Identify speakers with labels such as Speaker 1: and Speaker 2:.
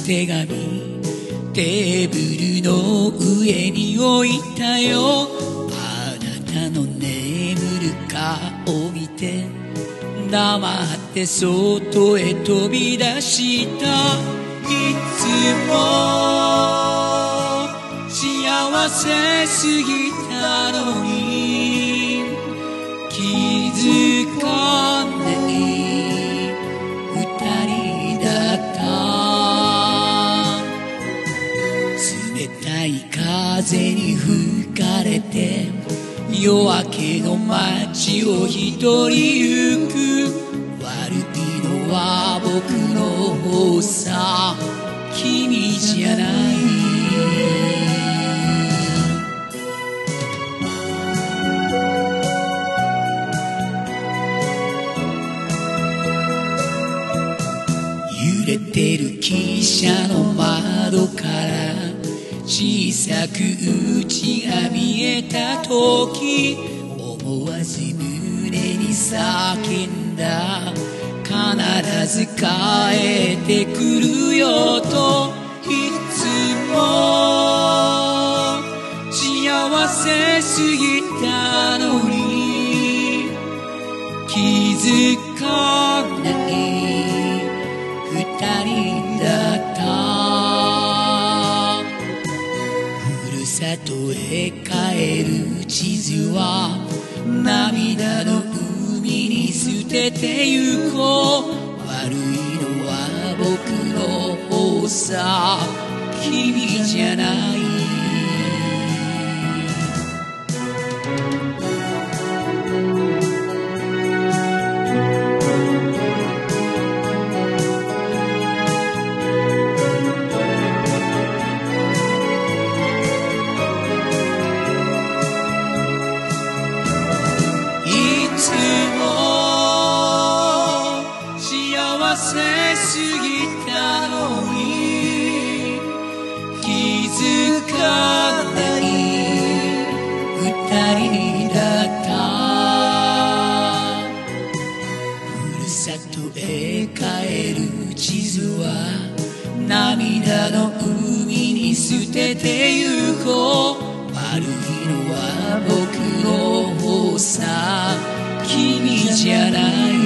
Speaker 1: 手紙テーブルの上に置いたよ。あなたの眠る顔見て黙って外へ飛び出した。いつも幸せすぎたのに気づかない二人だった。冷たい風に吹かれて夜明けの街を一人行く。悪いのは僕の方さ、君じゃない。揺れてる汽車の窓から小さく家が見えた時、思わず胸に叫んだ。必ず帰ってくるよと。いつも幸せすぎたのに気づかない二人だった。ふるさとへ帰る地図は涙の海に捨ててゆこう。悪いのは僕の方さ、君じゃない。幸せすぎたのに気づかない二人だった。ふるさとへ帰る地図は涙の海に捨ててゆこう。悪いのは僕の方さ、君じゃない。